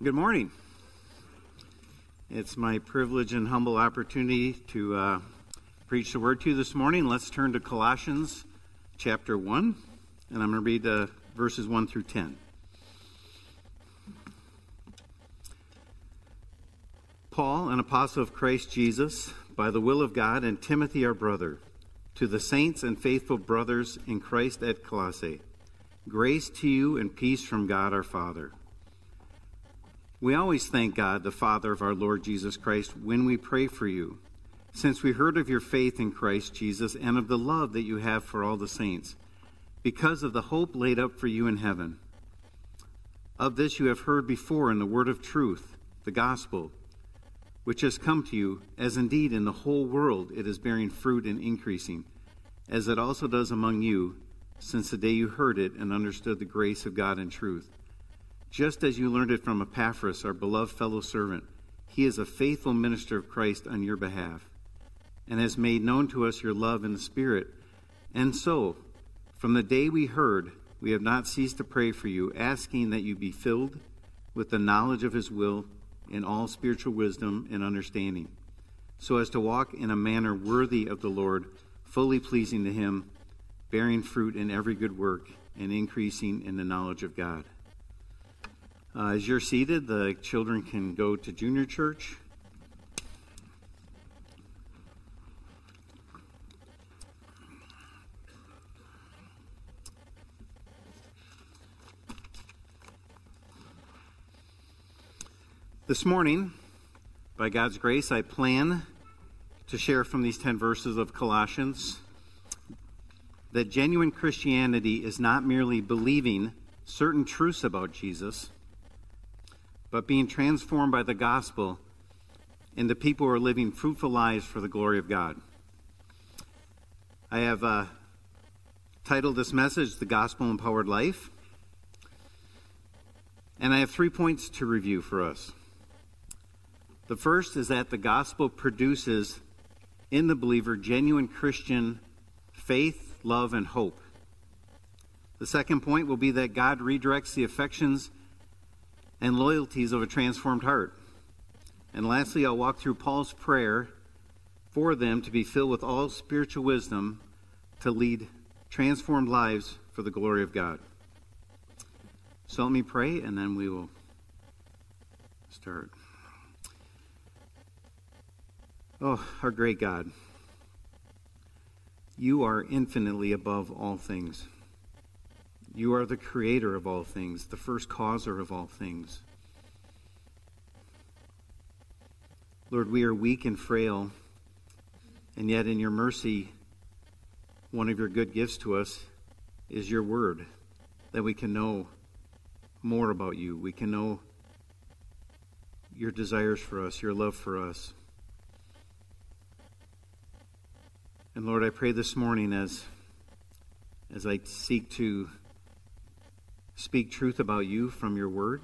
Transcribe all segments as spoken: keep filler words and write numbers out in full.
Good morning. It's my privilege and humble opportunity to uh, preach the word to you this morning. Let's turn to Colossians chapter one, and I'm going to read uh, verses one through ten. Paul, an apostle of Christ Jesus, by the will of God, and Timothy our brother, to the saints and faithful brothers in Christ at Colossae, grace to you and peace from God our Father. We always thank God, the Father of our Lord Jesus Christ, when we pray for you, since we heard of your faith in Christ Jesus and of the love that you have for all the saints, because of the hope laid up for you in heaven. Of this you have heard before in the word of truth, the gospel, which has come to you, as indeed in the whole world it is bearing fruit and increasing, as it also does among you, since the day you heard it and understood the grace of God in truth. Just as you learned it from Epaphras, our beloved fellow servant, he is a faithful minister of Christ on your behalf, and has made known to us your love in the Spirit. And so, from the day we heard, we have not ceased to pray for you, asking that you be filled with the knowledge of his will in all spiritual wisdom and understanding, so as to walk in a manner worthy of the Lord, fully pleasing to him, bearing fruit in every good work, and increasing in the knowledge of God. Uh, as you're seated, the children can go to junior church. This morning, by God's grace, I plan to share from these ten verses of Colossians that genuine Christianity is not merely believing certain truths about Jesus, but being transformed by the gospel into people who are living fruitful lives for the glory of God. I have uh, titled this message, The Gospel Empowered Life. And I have three points to review for us. The first is that the gospel produces in the believer genuine Christian faith, love, and hope. The second point will be that God redirects the affections and loyalties of a transformed heart. And lastly, I'll walk through Paul's prayer for them to be filled with all spiritual wisdom to lead transformed lives for the glory of God. So let me pray, and then we will start. Oh, our great God, you are infinitely above all things. You are the creator of all things, the first causer of all things. Lord, we are weak and frail, and yet in your mercy, one of your good gifts to us is your word, that we can know more about you. We can know your desires for us, your love for us. And Lord, I pray this morning as, as I seek to speak truth about you from your word,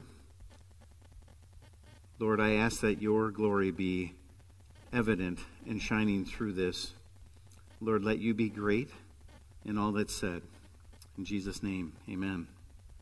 Lord, I ask that your glory be evident and shining through this. Lord, let you be great in all that's said. In Jesus' name, amen.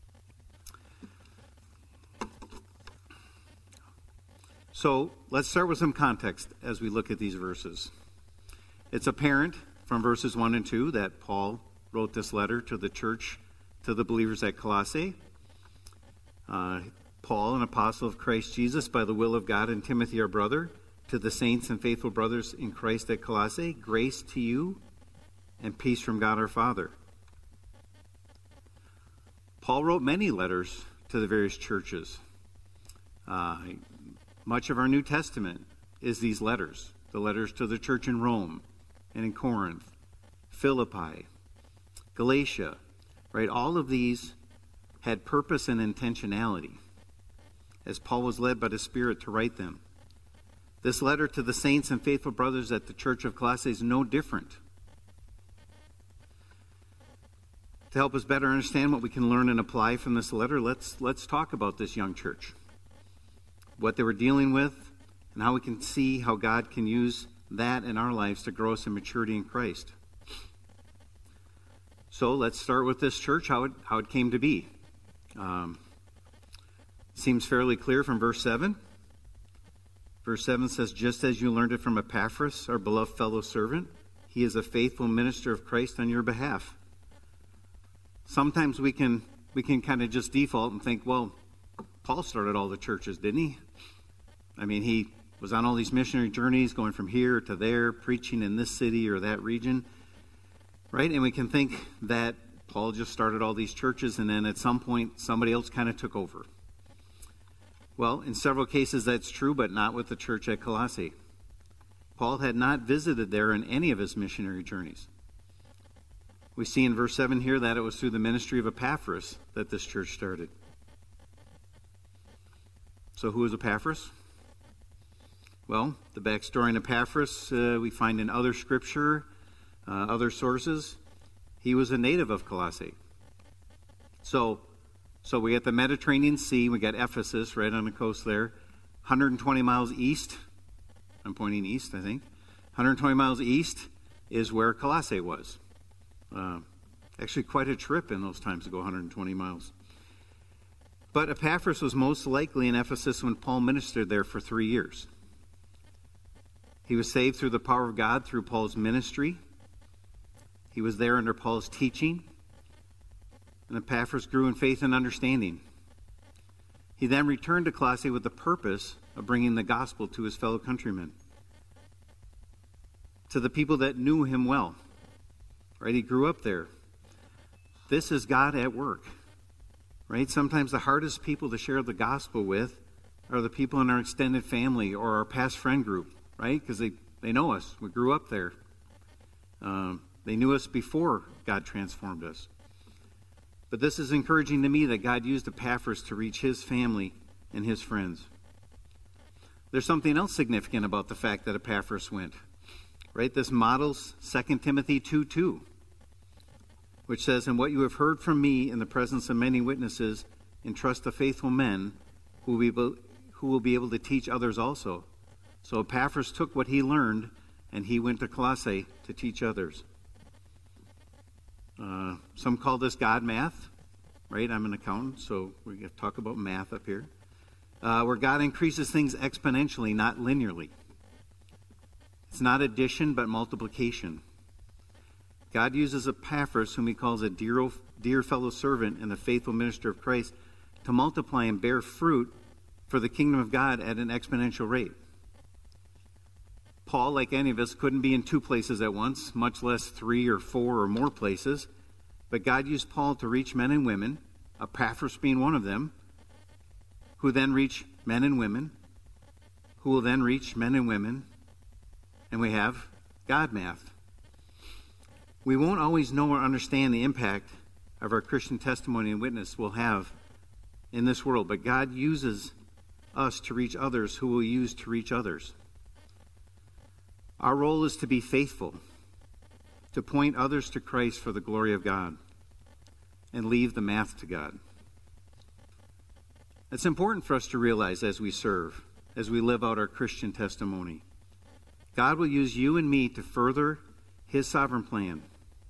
So let's start with some context as we look at these verses. It's apparent from verses one and two that Paul wrote this letter to the church, to the believers at Colossae. Uh, Paul, an apostle of Christ Jesus, by the will of God, and Timothy, our brother, to the saints and faithful brothers in Christ at Colossae, grace to you and peace from God our Father. Paul wrote many letters to the various churches. Uh, much of our New Testament is these letters, the letters to the church in Rome and in Corinth, Philippi, Galatia, right? All of these had purpose and intentionality as Paul was led by the Spirit to write them. This letter to the saints and faithful brothers at the church of Colossae is no different. To help us better understand what we can learn and apply from this letter, let's let's talk about this young church, what they were dealing with, and how we can see how God can use that in our lives to grow us in maturity in Christ. So let's start with this church, how it, how it came to be. Um, seems fairly clear from verse seven. Verse seven says, just as you learned it from Epaphras, our beloved fellow servant, he is a faithful minister of Christ on your behalf. Sometimes we can we can kind of just default and think, well, Paul started all the churches, didn't he? I mean, he was on all these missionary journeys, going from here to there, preaching in this city or that region, right? And we can think that Paul just started all these churches, and then at some point, somebody else kind of took over. Well, in several cases, that's true, but not with the church at Colossae. Paul had not visited there in any of his missionary journeys. We see in verse seven here that it was through the ministry of Epaphras that this church started. So who is Epaphras? Well, the backstory in Epaphras uh, we find in other scripture, uh, other sources. He was a native of Colossae. So, so we got the Mediterranean Sea, we got Ephesus right on the coast there, one hundred twenty miles east. I'm pointing east, I think. one hundred twenty miles east is where Colossae was. Uh, actually, quite a trip in those times to go one hundred twenty miles. But Epaphras was most likely in Ephesus when Paul ministered there for three years. He was saved through the power of God through Paul's ministry. He was there under Paul's teaching. And Epaphras grew in faith and understanding. He then returned to Colossae with the purpose of bringing the gospel to his fellow countrymen, to the people that knew him well. Right? He grew up there. This is God at work. Right? Sometimes the hardest people to share the gospel with are the people in our extended family or our past friend group. Right? Because they, they know us. We grew up there. Um, they knew us before God transformed us. But this is encouraging to me that God used Epaphras to reach his family and his friends. There's something else significant about the fact that Epaphras went. Right? This models Second Timothy two two, which says, and what you have heard from me in the presence of many witnesses, entrust to faithful men who will be able, who will be able to teach others also. So Epaphras took what he learned, and he went to Colossae to teach others. Uh, some call this God math, right? I'm an accountant, so we're going to talk about math up here. Uh, where God increases things exponentially, not linearly. It's not addition, but multiplication. God uses Epaphras, whom he calls a dear, dear fellow servant and a faithful minister of Christ, to multiply and bear fruit for the kingdom of God at an exponential rate. Paul, like any of us, couldn't be in two places at once, much less three or four or more places. But God used Paul to reach men and women, Epaphras being one of them, who then reach men and women, who will then reach men and women, and we have God math. We won't always know or understand the impact of our Christian testimony and witness will have in this world, but God uses us to reach others who will use to reach others. Our role is to be faithful, to point others to Christ for the glory of God, and leave the math to God. It's important for us to realize as we serve, as we live out our Christian testimony, God will use you and me to further his sovereign plan.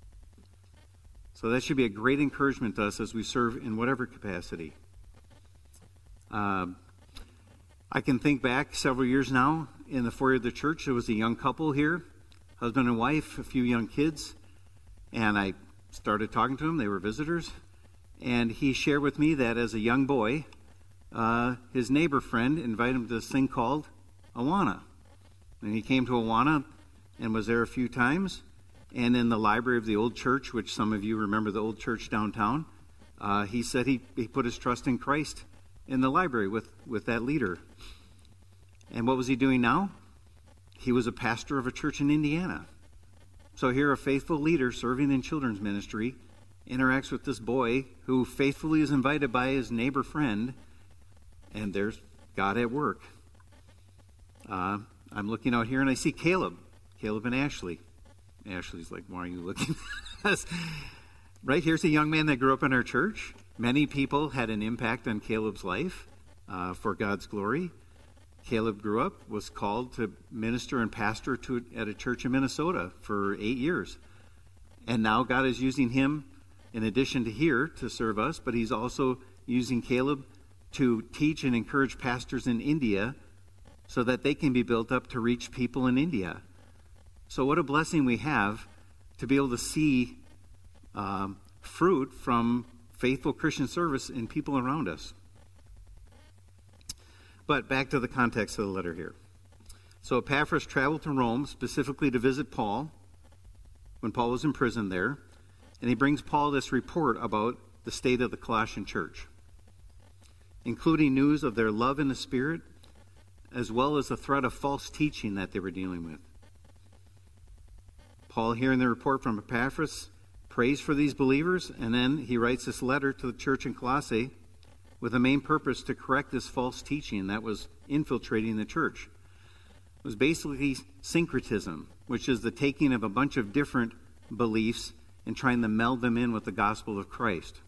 So that should be a great encouragement to us as we serve in whatever capacity. Uh, I can think back several years now in the foyer of the church. There was a young couple here, husband and wife, a few young kids, and I started talking to them. They were visitors, and he shared with me that as a young boy, uh, his neighbor friend invited him to this thing called Awana. And he came to Awana and was there a few times. And in the library of the old church, which some of you remember the old church downtown, uh, he said he, he put his trust in Christ in the library with, with that leader. And what was he doing now? He was a pastor of a church in Indiana. So here a faithful leader serving in children's ministry interacts with this boy who faithfully is invited by his neighbor friend, and there's God at work. Uh, I'm looking out here and I see Caleb, Caleb and Ashley. Ashley's like, why are you looking at us? Right, here's a young man that grew up in our church. Many people had an impact on Caleb's life uh, for God's glory. Caleb grew up, was called to minister and pastor to, at a church in Minnesota for eight years. And now God is using him, in addition to here, to serve us, but he's also using Caleb to teach and encourage pastors in India so that they can be built up to reach people in India. So what a blessing we have to be able to see um, fruit from faithful Christian service in people around us. But back to the context of the letter here. So Epaphras traveled to Rome specifically to visit Paul when Paul was in prison there, and he brings Paul this report about the state of the Colossian church, including news of their love in the Spirit, as well as the threat of false teaching that they were dealing with. Paul, hearing the report from Epaphras, prays for these believers, and then he writes this letter to the church in Colossae with the main purpose to correct this false teaching that was infiltrating the church. It was basically syncretism, which is the taking of a bunch of different beliefs and trying to meld them in with the gospel of Christ.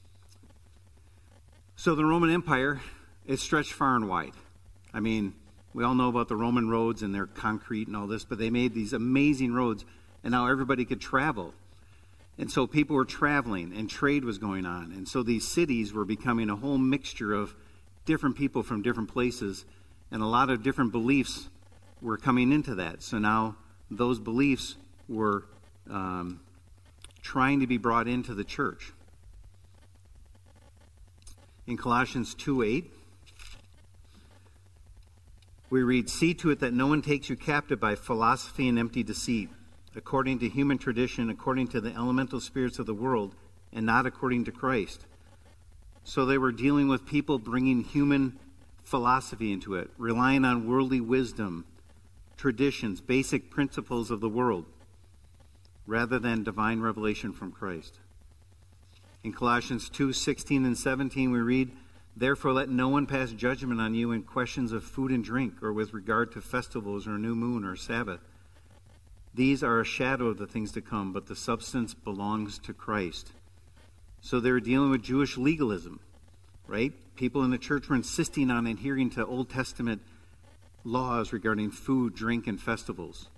So the Roman Empire, it stretched far and wide. I mean, we all know about the Roman roads and their concrete and all this, but they made these amazing roads, and now everybody could travel. And so people were traveling, and trade was going on. And so these cities were becoming a whole mixture of different people from different places, and a lot of different beliefs were coming into that. So now those beliefs were um, trying to be brought into the church. In Colossians two eight, we read, "See to it that no one takes you captive by philosophy and empty deceit, according to human tradition, according to the elemental spirits of the world, and not according to Christ." So they were dealing with people bringing human philosophy into it, relying on worldly wisdom, traditions, basic principles of the world, rather than divine revelation from Christ. In Colossians two sixteen and seventeen, we read, "Therefore let no one pass judgment on you in questions of food and drink, or with regard to festivals or new moon or Sabbath. These are a shadow of the things to come, but the substance belongs to Christ." So they were dealing with Jewish legalism, right? People in the church were insisting on adhering to Old Testament laws regarding food, drink, and festivals.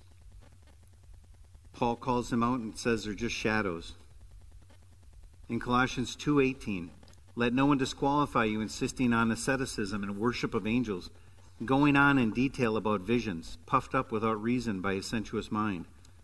Paul calls them out and says they're just shadows. In Colossians two eighteen, "Let no one disqualify you, insisting on asceticism and worship of angels, going on in detail about visions, puffed up without reason by a sensuous mind."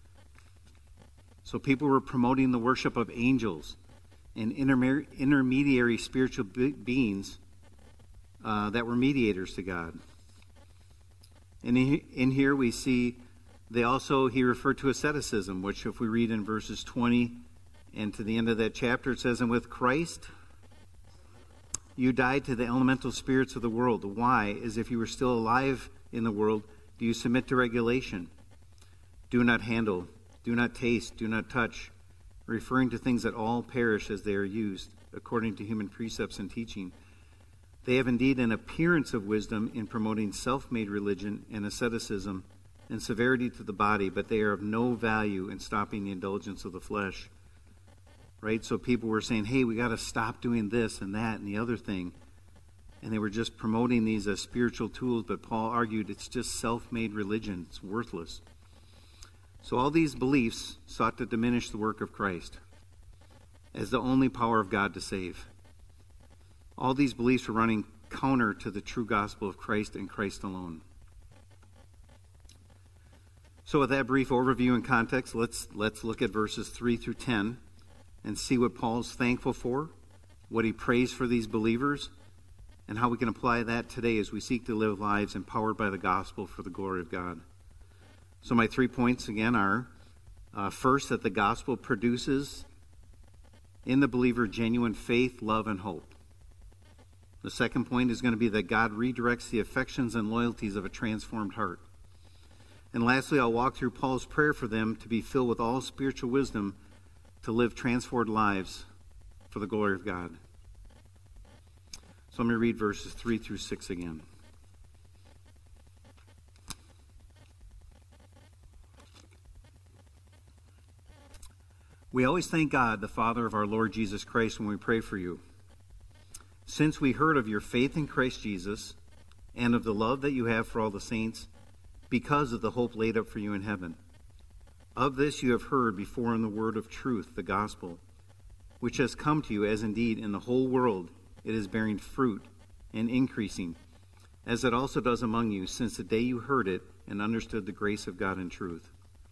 So people were promoting the worship of angels and intermer- intermediary spiritual be- beings uh, that were mediators to God. And in, in here we see they also, he referred to asceticism, which if we read in verses twenty and to the end of that chapter, it says, "And with Christ you died to the elemental spirits of the world." Why? As if you were still alive in the world, do you submit to regulation? Do not handle, do not taste, do not touch, referring to things that all perish as they are used, according to human precepts and teaching. They have indeed an appearance of wisdom in promoting self-made religion and asceticism and severity to the body, but they are of no value in stopping the indulgence of the flesh. Right? So people were saying, hey, we got to stop doing this and that and the other thing. And they were just promoting these as spiritual tools, but Paul argued it's just self-made religion. It's worthless. So all these beliefs sought to diminish the work of Christ as the only power of God to save. All these beliefs were running counter to the true gospel of Christ and Christ alone. So with that brief overview and context, let's let's look at verses three through ten and see what Paul's thankful for, what he prays for these believers, and how we can apply that today as we seek to live lives empowered by the gospel for the glory of God. So my three points again are, uh, first, that the gospel produces in the believer genuine faith, love, and hope. The second point is going to be that God redirects the affections and loyalties of a transformed heart. And lastly, I'll walk through Paul's prayer for them to be filled with all spiritual wisdom to live transformed lives for the glory of God. So I'm going to read verses three through six again. "We always thank God, the Father of our Lord Jesus Christ, when we pray for you, since we heard of your faith in Christ Jesus and of the love that you have for all the saints, because of the hope laid up for you in heaven. Of this you have heard before in the word of truth, the gospel, which has come to you, as indeed in the whole world it is bearing fruit and increasing, as it also does among you, since the day you heard it and understood the grace of God in truth.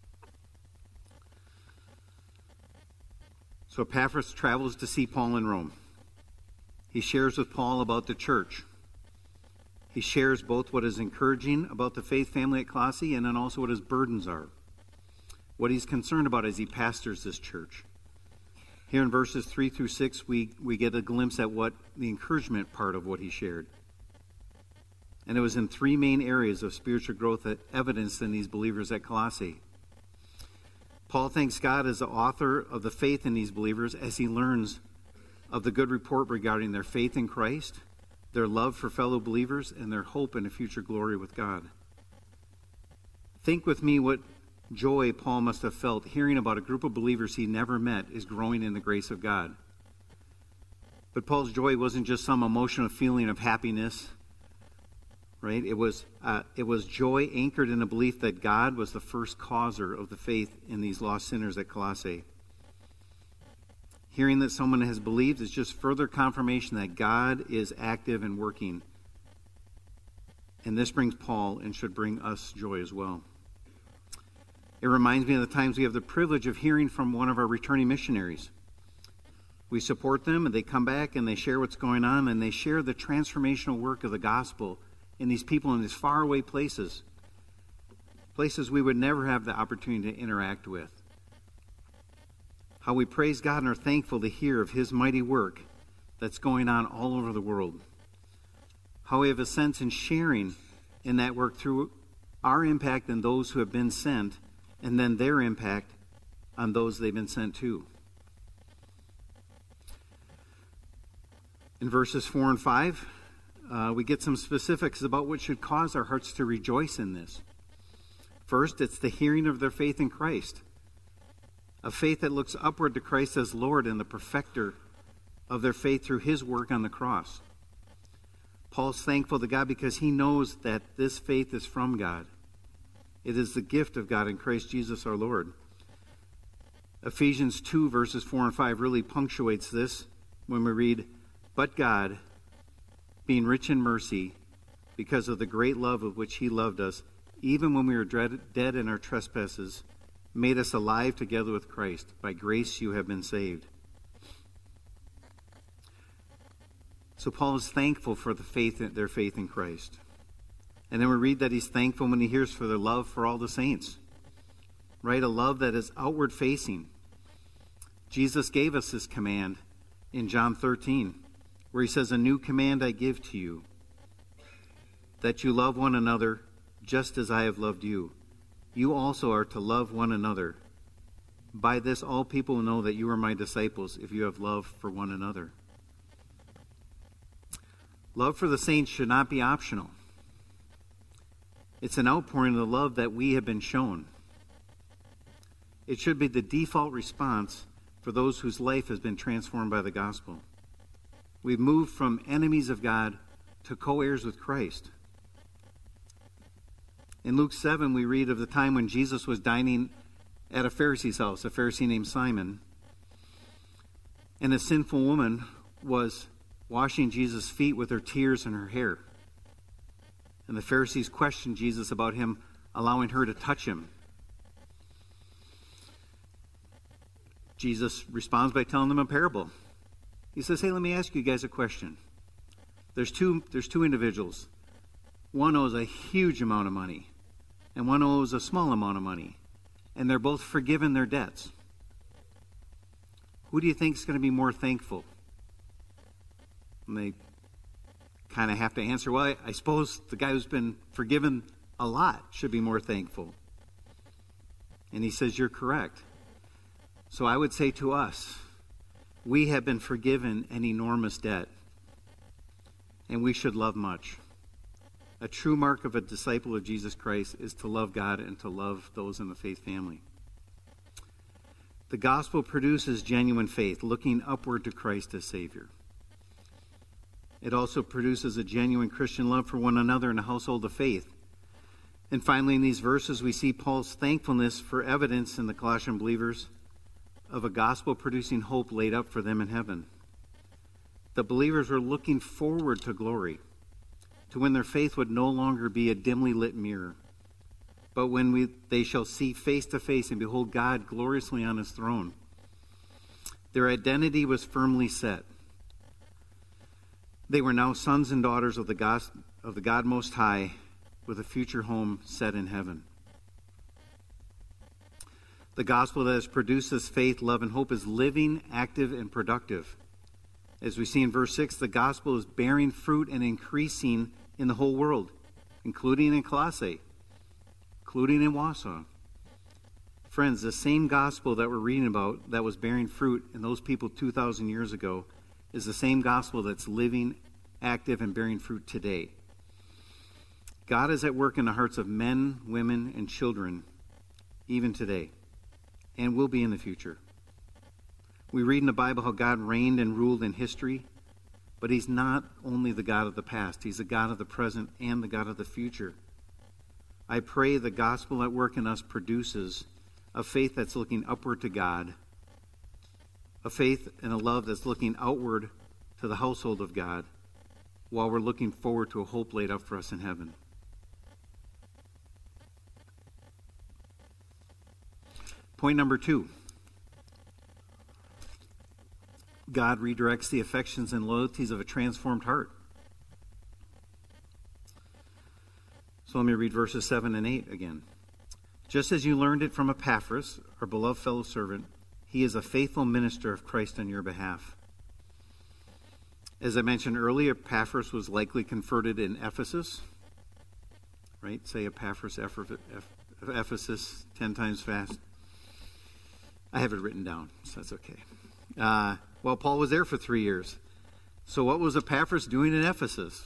So Epaphras travels to see Paul in Rome. He shares with Paul about the church. He shares both what is encouraging about the faith family at Colossae and then also what his burdens are, what he's concerned about as he pastors this church. Here in verses three through six, we, we get a glimpse at what the encouragement part of what he shared. And it was in three main areas of spiritual growth that evidenced in these believers at Colossae. Paul thanks God as the author of the faith in these believers as he learns of the good report regarding their faith in Christ, their love for fellow believers, and their hope in a future glory with God. Think with me what joy Paul must have felt hearing about a group of believers he never met is growing in the grace of God. But Paul's joy wasn't just some emotional feeling of happiness, right? It was uh, it was joy anchored in a belief that God was the first causer of the faith in these lost sinners at Colossae. Hearing that someone has believed is just further confirmation that God is active and working. And this brings Paul and should bring us joy as well. It reminds me of the times we have the privilege of hearing from one of our returning missionaries. We support them, and they come back and they share what's going on, and they share the transformational work of the gospel in these people in these faraway places, places we would never have the opportunity to interact with. How we praise God and are thankful to hear of his mighty work that's going on all over the world. How we have a sense in sharing in that work through our impact on those who have been sent, and then their impact on those they've been sent to. In verses four and five, uh, we get some specifics about what should cause our hearts to rejoice in this. First, it's the hearing of their faith in Christ, a faith that looks upward to Christ as Lord and the perfecter of their faith through his work on the cross. Paul's thankful to God because he knows that this faith is from God. It is the gift of God in Christ Jesus our Lord. Ephesians two, verses four and five really punctuates this when we read, "But God, being rich in mercy, because of the great love with which he loved us, even when we were dead in our trespasses, made us alive together with Christ. By grace you have been saved." So Paul is thankful for the faith, their faith in Christ. And then we read that he's thankful when he hears for their love for all the saints. Right? A love that is outward facing. Jesus gave us this command in John thirteen, where he says, "A new command I give to you, that you love one another just as I have loved you. You also are to love one another. By this all people will know that you are my disciples, if you have love for one another." Love for the saints should not be optional. It's an outpouring of the love that we have been shown. It should be the default response for those whose life has been transformed by the gospel. We've moved from enemies of God to co-heirs with Christ. In Luke seven, we read of the time when Jesus was dining at a Pharisee's house, a Pharisee named Simon. And a sinful woman was washing Jesus' feet with her tears and her hair. And the Pharisees questioned Jesus about him allowing her to touch him. Jesus responds by telling them a parable. He says, "Hey, let me ask you guys a question. There's two, there's two individuals. One owes a huge amount of money, and one owes a small amount of money. And they're both forgiven their debts. Who do you think is going to be more thankful?" And they kind of have to answer, well, I, I suppose the guy who's been forgiven a lot should be more thankful. And he says, you're correct. So I would say to us, we have been forgiven an enormous debt, and we should love much. A true mark of a disciple of Jesus Christ is to love God and to love those in the faith family. The gospel produces genuine faith, looking upward to Christ as Savior. It also produces a genuine Christian love for one another in a household of faith. And finally, in these verses, we see Paul's thankfulness for evidence in the Colossian believers of a gospel-producing hope laid up for them in heaven. The believers were looking forward to glory. to when their faith would no longer be a dimly lit mirror, but when we, they shall see face to face and behold God gloriously on his throne. Their identity was firmly set. They were now sons and daughters of the God, of the God Most High, with a future home set in heaven. The gospel that has produced this faith, love, and hope is living, active, and productive. As we see in verse six, the gospel is bearing fruit and increasing in the whole world, including in Colossae, including in Wausau. Friends, the same gospel that we're reading about that was bearing fruit in those people two thousand years ago is the same gospel that's living, active, and bearing fruit today. God is at work in the hearts of men, women, and children, even today, and will be in the future. We read in the Bible how God reigned and ruled in history, but he's not only the God of the past. He's the God of the present and the God of the future. I pray the gospel at work in us produces a faith that's looking upward to God, a faith and a love that's looking outward to the household of God, while we're looking forward to a hope laid up for us in heaven. Point number two. God redirects the affections and loyalties of a transformed heart. So let me read verses seven and eight again. Just as you learned it from Epaphras, our beloved fellow servant, he is a faithful minister of Christ on your behalf. As I mentioned earlier, Epaphras was likely converted in Ephesus. Right? Say Epaphras, Ephesus, ten times fast. I have it written down, so that's okay. Uh, well, Paul was there for three years. So what was Epaphras doing in Ephesus?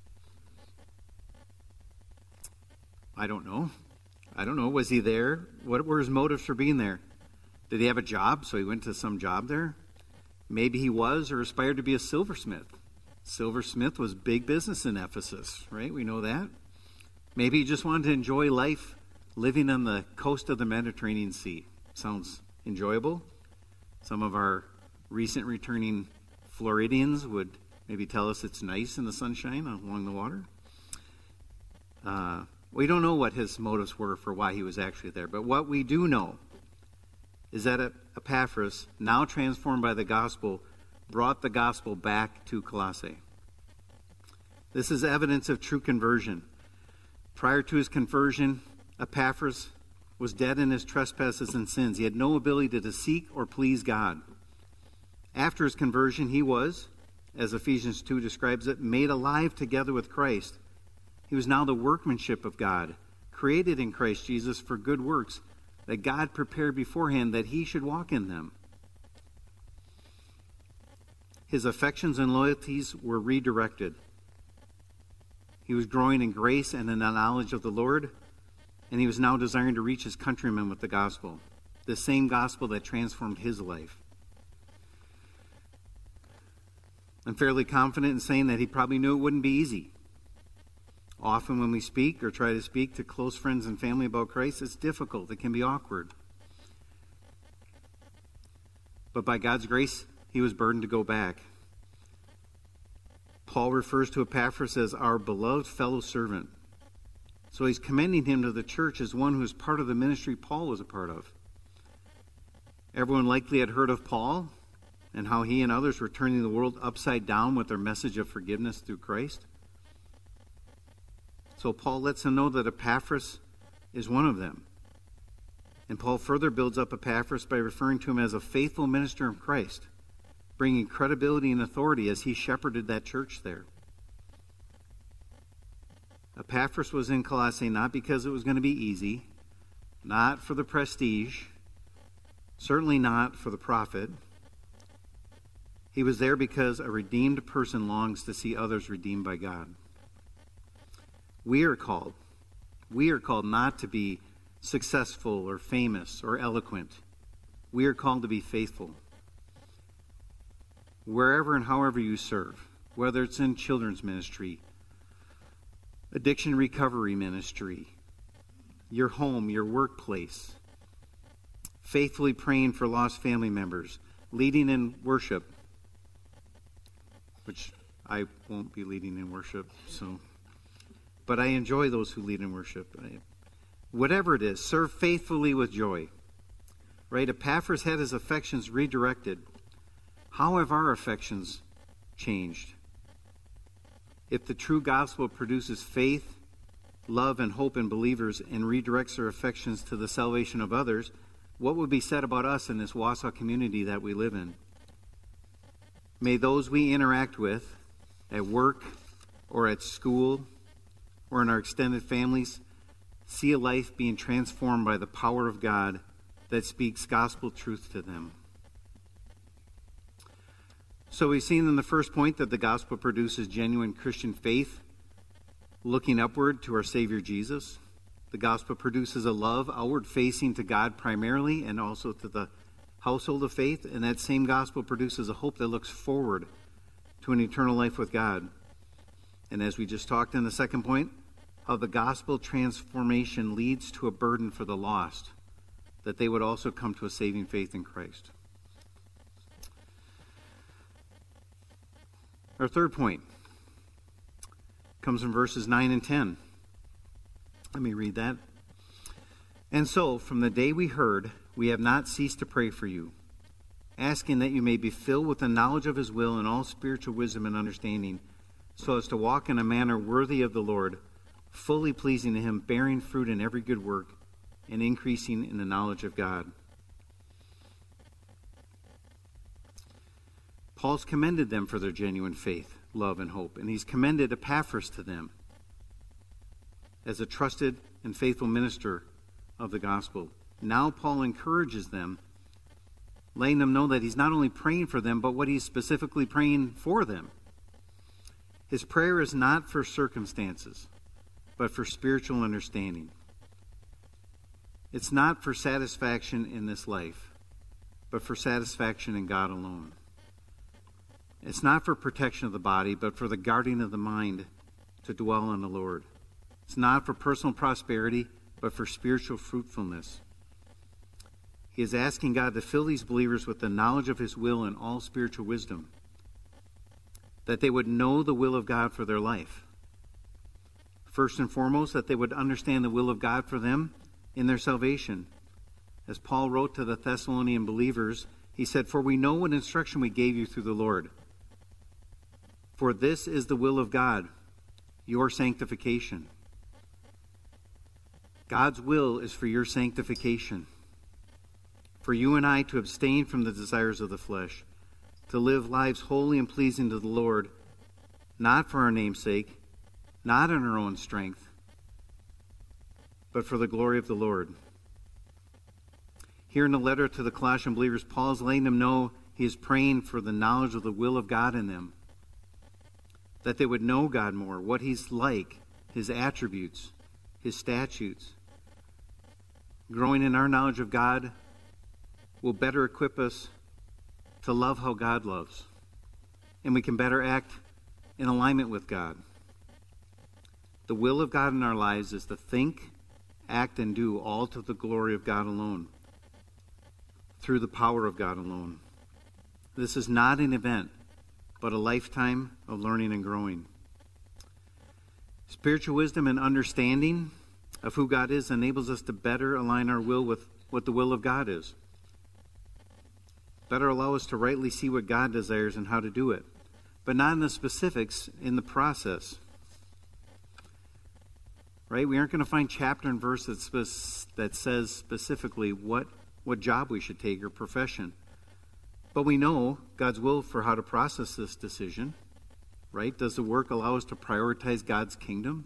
I don't know. I don't know. Was he there? What were his motives for being there? Did he have a job, so he went to some job there? Maybe he was or aspired to be a silversmith. Silversmith was big business in Ephesus, right? We know that. Maybe he just wanted to enjoy life living on the coast of the Mediterranean Sea. Sounds enjoyable. Some of our recent returning Floridians would maybe tell us it's nice in the sunshine along the water. Uh, we don't know what his motives were for why he was actually there. But what we do know is that Epaphras, now transformed by the gospel, brought the gospel back to Colossae. This is evidence of true conversion. Prior to his conversion, Epaphras was dead in his trespasses and sins. He had no ability to seek or please God. After his conversion, he was, as Ephesians two describes it, made alive together with Christ. He was now the workmanship of God, created in Christ Jesus for good works that God prepared beforehand that he should walk in them. His affections and loyalties were redirected. He was growing in grace and in the knowledge of the Lord, and he was now desiring to reach his countrymen with the gospel, the same gospel that transformed his life. I'm fairly confident in saying that he probably knew it wouldn't be easy. Often when we speak or try to speak to close friends and family about Christ, it's difficult. It can be awkward. But by God's grace, he was burdened to go back. Paul refers to Epaphras as our beloved fellow servant. So he's commending him to the church as one who is part of the ministry Paul was a part of. Everyone likely had heard of Paul and how he and others were turning the world upside down with their message of forgiveness through Christ. So Paul lets them know that Epaphras is one of them. And Paul further builds up Epaphras by referring to him as a faithful minister of Christ, bringing credibility and authority as he shepherded that church there. Epaphras was in Colossae not because it was going to be easy, not for the prestige, certainly not for the profit. He was there because a redeemed person longs to see others redeemed by God. We are called. We are called not to be successful or famous or eloquent. We are called to be faithful. Wherever and however you serve, whether it's in children's ministry, addiction recovery ministry, your home, your workplace, faithfully praying for lost family members, leading in worship, which I won't be leading in worship, so but I enjoy those who lead in worship. I, whatever it is, serve faithfully with joy. Right? Epaphras had his affections redirected. How have our affections changed? If the true gospel produces faith, love, and hope in believers and redirects their affections to the salvation of others, what would be said about us in this Wausau community that we live in? May those we interact with at work or at school or in our extended families see a life being transformed by the power of God that speaks gospel truth to them. So we've seen in the first point that the gospel produces genuine Christian faith, looking upward to our Savior Jesus. The gospel produces a love outward facing to God primarily and also to the household of faith. And that same gospel produces a hope that looks forward to an eternal life with God. And as we just talked in the second point, how the gospel transformation leads to a burden for the lost, that they would also come to a saving faith in Christ. Our third point comes from verses nine and ten. Let me read that. And so, from the day we heard, we have not ceased to pray for you, asking that you may be filled with the knowledge of his will and all spiritual wisdom and understanding, so as to walk in a manner worthy of the Lord, fully pleasing to him, bearing fruit in every good work, and increasing in the knowledge of God. Paul's commended them for their genuine faith, love, and hope, and he's commended Epaphras to them as a trusted and faithful minister of the gospel. Now Paul encourages them, letting them know that he's not only praying for them, but what he's specifically praying for them. His prayer is not for circumstances, but for spiritual understanding. It's not for satisfaction in this life, but for satisfaction in God alone. It's not for protection of the body, but for the guarding of the mind to dwell on the Lord. It's not for personal prosperity, but for spiritual fruitfulness. He is asking God to fill these believers with the knowledge of his will and all spiritual wisdom, that they would know the will of God for their life. First and foremost, that they would understand the will of God for them in their salvation. As Paul wrote to the Thessalonian believers, he said, "For we know what instruction we gave you through the Lord. For this is the will of God, your sanctification." God's will is for your sanctification, for you and I to abstain from the desires of the flesh, to live lives holy and pleasing to the Lord, not for our name's sake, not in our own strength, but for the glory of the Lord. Here in the letter to the Colossian believers, Paul is letting them know he is praying for the knowledge of the will of God in them, that they would know God more, what he's like, his attributes, his statutes. Growing in our knowledge of God will better equip us to love how God loves, and we can better act in alignment with God. The will of God in our lives is to think, act, and do all to the glory of God alone, through the power of God alone. This is not an event, but a lifetime of learning and growing. Spiritual wisdom and understanding of who God is enables us to better align our will with what the will of God is. Better allow us to rightly see what God desires and how to do it, but not in the specifics, in the process. Right? We aren't going to find chapter and verse that, spe- that says specifically what, what job we should take or profession. But we know God's will for how to process this decision. Right? Does the work allow us to prioritize God's kingdom?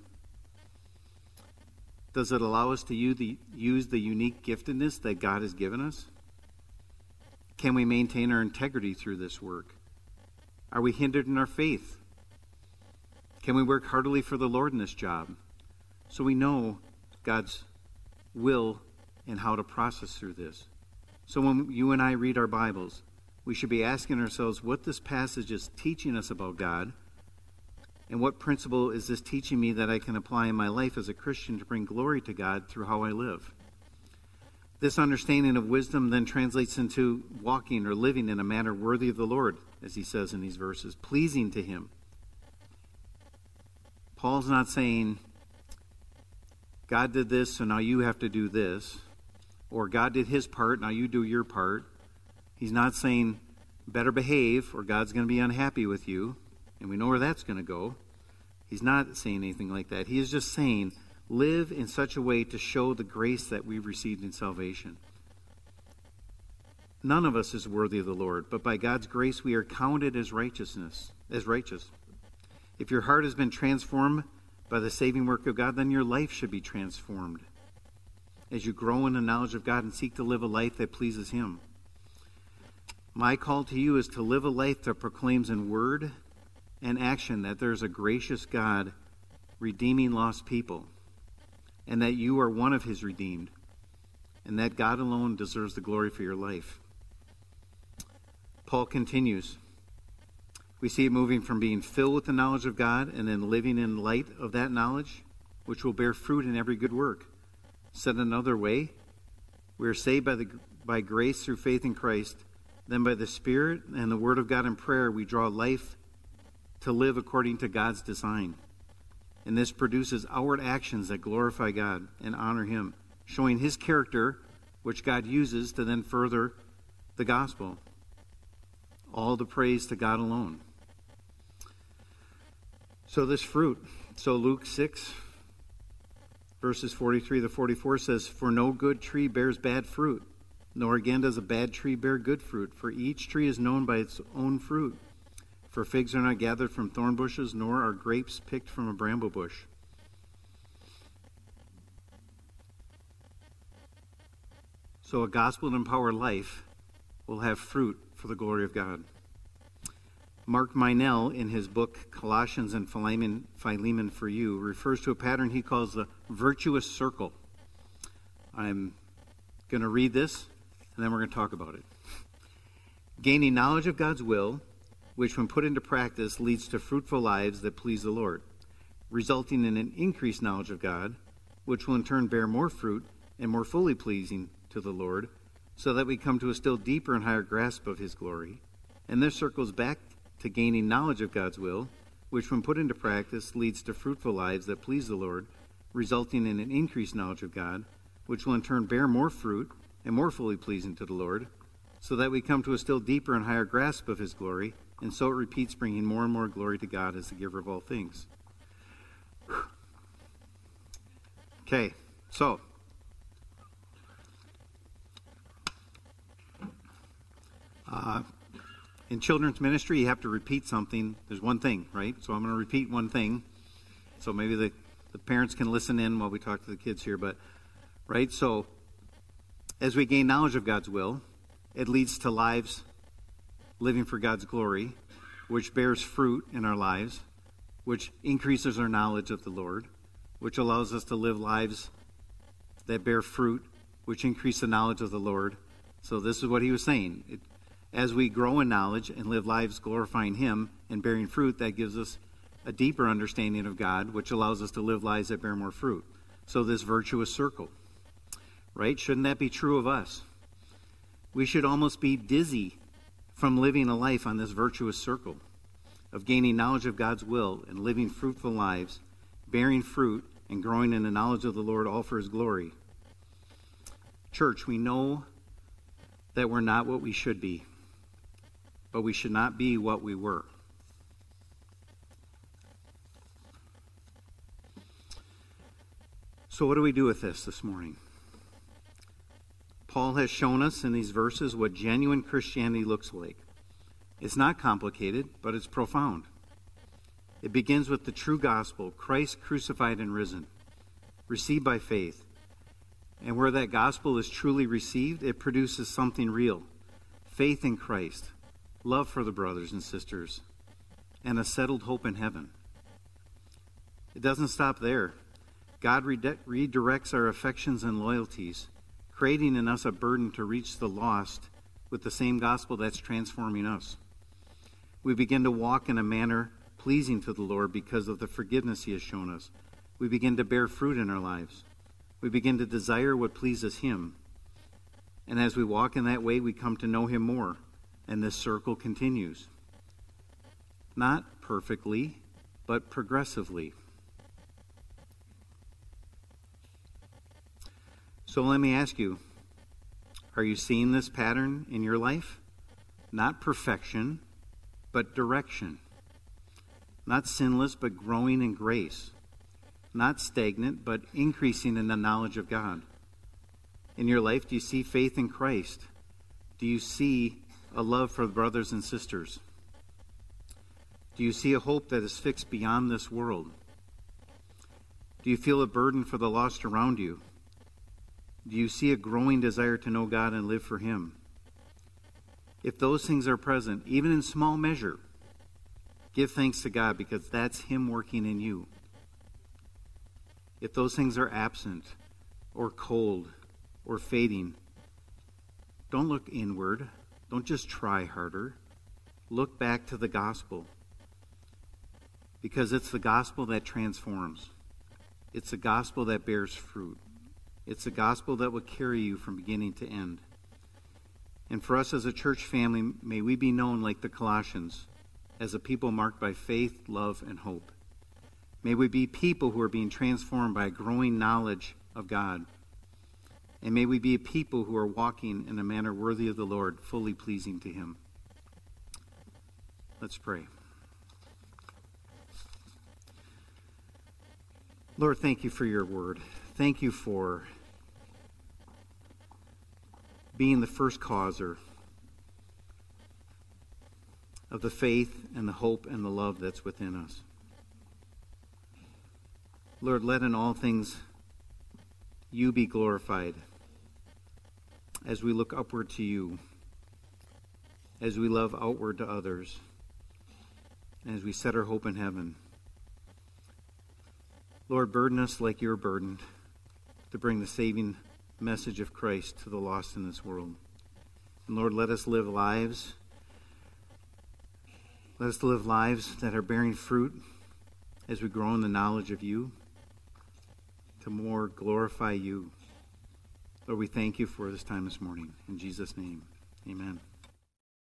Does it allow us to use the, use the unique giftedness that God has given us? Can we maintain our integrity through this work? Are we hindered in our faith? Can we work heartily for the Lord in this job? So we know God's will and how to process through this. So when you and I read our Bibles, we should be asking ourselves what this passage is teaching us about God, and what principle is this teaching me that I can apply in my life as a Christian to bring glory to God through how I live. This understanding of wisdom then translates into walking or living in a manner worthy of the Lord, as he says in these verses, pleasing to him. Paul's not saying God did this, so now you have to do this. Or God did his part, now you do your part. He's not saying, better behave, or God's going to be unhappy with you. And we know where that's going to go. He's not saying anything like that. He is just saying, live in such a way to show the grace that we've received in salvation. None of us is worthy of the Lord, but by God's grace we are counted as righteousness, as righteous. If your heart has been transformed by the saving work of God, then your life should be transformed as you grow in the knowledge of God and seek to live a life that pleases Him. My call to you is to live a life that proclaims in word and action that there's a gracious God redeeming lost people, and that you are one of His redeemed, and that God alone deserves the glory for your life. Paul continues. We see it moving from being filled with the knowledge of God and then living in light of that knowledge, which will bear fruit in every good work. Said another way, we are saved by the by grace through faith in Christ. Then by the Spirit and the Word of God and prayer, we draw life to live according to God's design. And this produces outward actions that glorify God and honor Him, showing His character, which God uses to then further the gospel. All the praise to God alone. So this fruit, so Luke six, verses forty-three to forty-four says, for no good tree bears bad fruit, nor again does a bad tree bear good fruit, for each tree is known by its own fruit. For figs are not gathered from thorn bushes, nor are grapes picked from a bramble bush. So a gospel-empowered life will have fruit for the glory of God. Mark Minell, in his book Colossians and Philemon, Philemon for You, refers to a pattern he calls the virtuous circle. I'm going to read this, and then we're going to talk about it. Gaining knowledge of God's will, which when put into practice leads to fruitful lives that please the Lord, resulting in an increased knowledge of God, which will in turn bear more fruit and more fully pleasing to the Lord, so that we come to a still deeper and higher grasp of His glory. And this circles back to gaining knowledge of God's will, which when put into practice leads to fruitful lives that please the Lord, resulting in an increased knowledge of God, which will in turn bear more fruit and more fully pleasing to the Lord, so that we come to a still deeper and higher grasp of His glory, and so it repeats, bringing more and more glory to God as the giver of all things. Okay, so uh, in children's ministry, you have to repeat something. There's one thing, right? So I'm going to repeat one thing. So maybe the, the parents can listen in while we talk to the kids here. But, right? So as we gain knowledge of God's will, it leads to lives living for God's glory, which bears fruit in our lives, which increases our knowledge of the Lord, which allows us to live lives that bear fruit, which increase the knowledge of the Lord. So this is what he was saying. It, As we grow in knowledge and live lives glorifying Him and bearing fruit, that gives us a deeper understanding of God, which allows us to live lives that bear more fruit. So this virtuous circle, right? Shouldn't that be true of us? We should almost be dizzy from living a life on this virtuous circle of gaining knowledge of God's will and living fruitful lives, bearing fruit and growing in the knowledge of the Lord, all for His glory. Church, we know that we're not what we should be, but we should not be what we were. So what do we do with this this morning? Paul has shown us in these verses what genuine Christianity looks like. It's not complicated, but it's profound. It begins with the true gospel, Christ crucified and risen, received by faith. And where that gospel is truly received, it produces something real. Faith in Christ, love for the brothers and sisters, and a settled hope in heaven. It doesn't stop there. God rede- redirects our affections and loyalties, creating in us a burden to reach the lost with the same gospel that's transforming us. We begin to walk in a manner pleasing to the Lord because of the forgiveness He has shown us. We begin to bear fruit in our lives. We begin to desire what pleases Him. And as we walk in that way, we come to know Him more. And this circle continues. Not perfectly, but progressively. So let me ask you, are you seeing this pattern in your life? Not perfection, but direction. Not sinless, but growing in grace. Not stagnant, but increasing in the knowledge of God. In your life, do you see faith in Christ? Do you see a love for brothers and sisters? Do you see a hope that is fixed beyond this world? Do you feel a burden for the lost around you? Do you see a growing desire to know God and live for Him? If those things are present, even in small measure, give thanks to God because that's Him working in you. If those things are absent or cold or fading, don't look inward. Don't just try harder. Look back to the gospel. Because it's the gospel that transforms. It's the gospel that bears fruit. It's the gospel that will carry you from beginning to end. And for us as a church family, may we be known like the Colossians, as a people marked by faith, love, and hope. May we be people who are being transformed by a growing knowledge of God. And may we be a people who are walking in a manner worthy of the Lord, fully pleasing to Him. Let's pray. Lord, thank you for your word. Thank you for being the first causer of the faith and the hope and the love that's within us. Lord, let in all things you be glorified as we look upward to you, as we love outward to others, and as we set our hope in heaven. Lord, burden us like you're burdened to bring the saving message of Christ to the lost in this world. And Lord, let us live lives. Let us live lives that are bearing fruit as we grow in the knowledge of you, to more glorify you. Lord, we thank you for this time this morning. In Jesus' name, amen.